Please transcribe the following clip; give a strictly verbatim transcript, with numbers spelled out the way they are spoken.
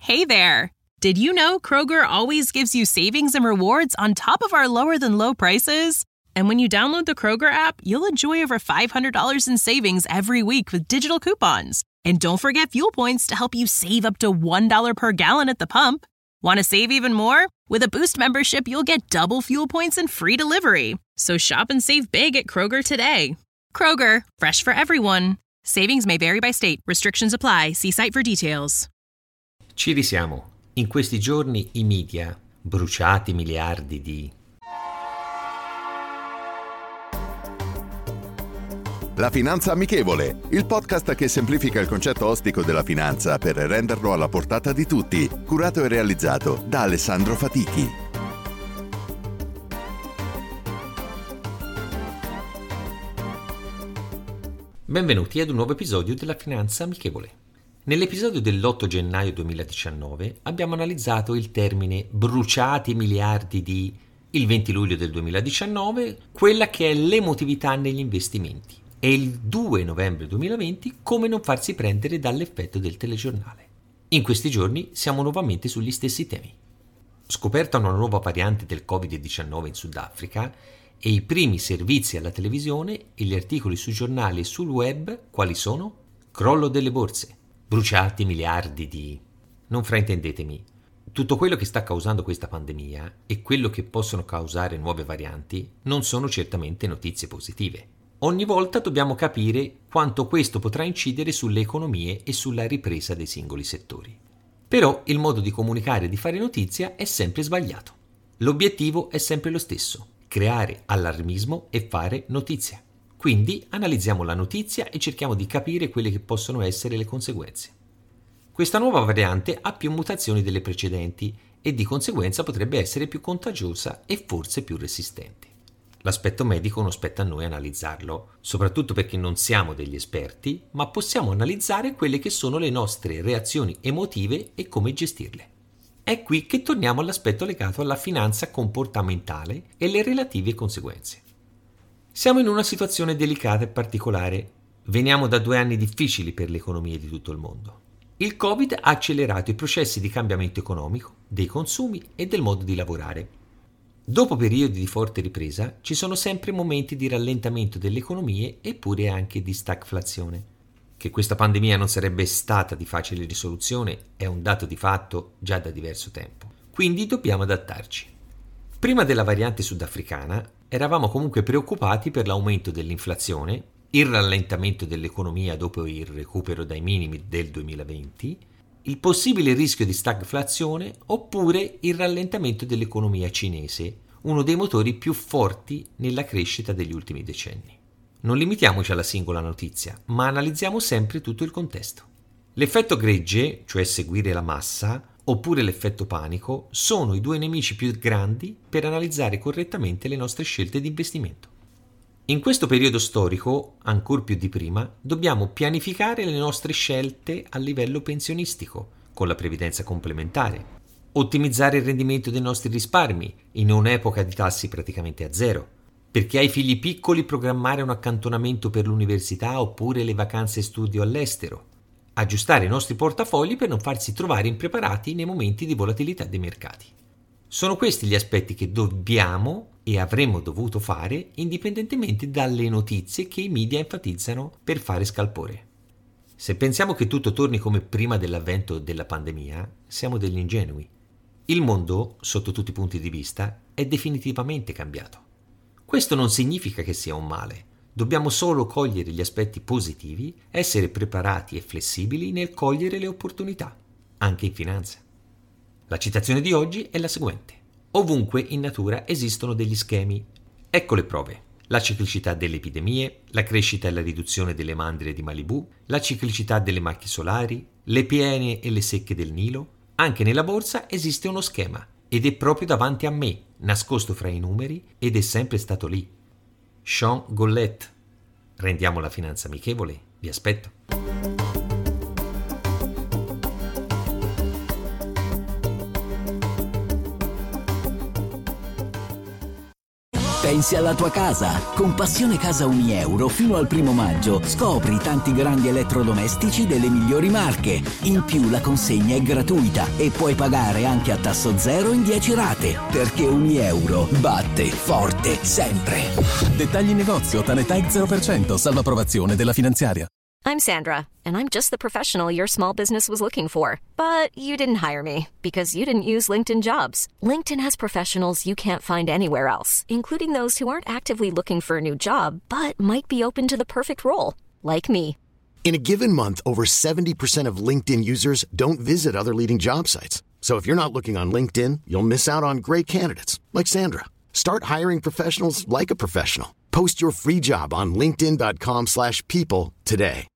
Hey there! Did you know Kroger always gives you savings and rewards on top of our lower-than-low prices? And when you download the Kroger app, you'll enjoy over five hundred dollars in savings every week with digital coupons. And don't forget fuel points to help you save up to one dollar per gallon at the pump. Want to save even more? With a Boost membership, you'll get double fuel points and free delivery. So shop and save big at Kroger today. Kroger, fresh for everyone. Savings may vary by state. Restrictions apply. See site for details. Ci risiamo. In questi giorni i media, bruciati miliardi di... La Finanza Amichevole, il podcast che semplifica il concetto ostico della finanza per renderlo alla portata di tutti, curato e realizzato da Alessandro Fatichi. Benvenuti ad un nuovo episodio della Finanza Amichevole. Nell'episodio dell'otto gennaio duemiladiciannove abbiamo analizzato il termine bruciati miliardi di il venti luglio del duemiladiciannove, quella che è l'emotività negli investimenti, e il due novembre duemilaventi come non farsi prendere dall'effetto del telegiornale. In questi giorni siamo nuovamente sugli stessi temi. Scoperta una nuova variante del covid diciannove in Sudafrica e i primi servizi alla televisione e gli articoli sui giornali e sul web, quali sono? Crollo delle borse. Bruciati miliardi di... Non fraintendetemi, tutto quello che sta causando questa pandemia e quello che possono causare nuove varianti non sono certamente notizie positive. Ogni volta dobbiamo capire quanto questo potrà incidere sulle economie e sulla ripresa dei singoli settori. Però il modo di comunicare e di fare notizia è sempre sbagliato. L'obiettivo è sempre lo stesso, creare allarmismo e fare notizia. Quindi analizziamo la notizia e cerchiamo di capire quelle che possono essere le conseguenze. Questa nuova variante ha più mutazioni delle precedenti e di conseguenza potrebbe essere più contagiosa e forse più resistente. L'aspetto medico non spetta a noi analizzarlo, soprattutto perché non siamo degli esperti, ma possiamo analizzare quelle che sono le nostre reazioni emotive e come gestirle. È qui che torniamo all'aspetto legato alla finanza comportamentale e le relative conseguenze. Siamo in una situazione delicata e particolare. Veniamo da due anni difficili per le economie di tutto il mondo. Il Covid ha accelerato i processi di cambiamento economico, dei consumi e del modo di lavorare. Dopo periodi di forte ripresa ci sono sempre momenti di rallentamento delle economie eppure anche di stagflazione. Che questa pandemia non sarebbe stata di facile risoluzione è un dato di fatto già da diverso tempo. Quindi dobbiamo adattarci. Prima della variante sudafricana eravamo comunque preoccupati per l'aumento dell'inflazione, il rallentamento dell'economia dopo il recupero dai minimi del duemilaventi, il possibile rischio di stagflazione oppure il rallentamento dell'economia cinese, uno dei motori più forti nella crescita degli ultimi decenni. Non limitiamoci alla singola notizia, ma analizziamo sempre tutto il contesto. L'effetto gregge, cioè seguire la massa, oppure l'effetto panico, sono i due nemici più grandi per analizzare correttamente le nostre scelte di investimento. In questo periodo storico, ancor più di prima, dobbiamo pianificare le nostre scelte a livello pensionistico, con la previdenza complementare, ottimizzare il rendimento dei nostri risparmi in un'epoca di tassi praticamente a zero, per chi ha i figli piccoli programmare un accantonamento per l'università oppure le vacanze studio all'estero, aggiustare i nostri portafogli per non farsi trovare impreparati nei momenti di volatilità dei mercati. Sono questi gli aspetti che dobbiamo e avremmo dovuto fare indipendentemente dalle notizie che i media enfatizzano per fare scalpore. Se pensiamo che tutto torni come prima dell'avvento della pandemia, siamo degli ingenui. Il mondo, sotto tutti i punti di vista, è definitivamente cambiato. Questo non significa che sia un male. Dobbiamo solo cogliere gli aspetti positivi, essere preparati e flessibili nel cogliere le opportunità, anche in finanza. La citazione di oggi è la seguente. Ovunque in natura esistono degli schemi. Ecco le prove. La ciclicità delle epidemie, la crescita e la riduzione delle mandrie di Malibu, la ciclicità delle macchie solari, le piene e le secche del Nilo. Anche nella borsa esiste uno schema ed è proprio davanti a me, nascosto fra i numeri, ed è sempre stato lì. Sean Gollett. Rendiamo la finanza amichevole. Vi aspetto. Pensi alla tua casa? Con Passione Casa Unieuro fino al primo maggio scopri tanti grandi elettrodomestici delle migliori marche. In più la consegna è gratuita e puoi pagare anche a tasso zero in dieci rate, perché Unieuro batte forte sempre. Dettagli in negozio, Tanetech zero per cento, salvo approvazione della finanziaria. I'm Sandra, and I'm just the professional your small business was looking for. But you didn't hire me because you didn't use LinkedIn Jobs. LinkedIn has professionals you can't find anywhere else, including those who aren't actively looking for a new job, but might be open to the perfect role, like me. In a given month, over seventy percent of LinkedIn users don't visit other leading job sites. So if you're not looking on LinkedIn, you'll miss out on great candidates like Sandra. Start hiring professionals like a professional. Post your free job on linkedin dot com slash people today.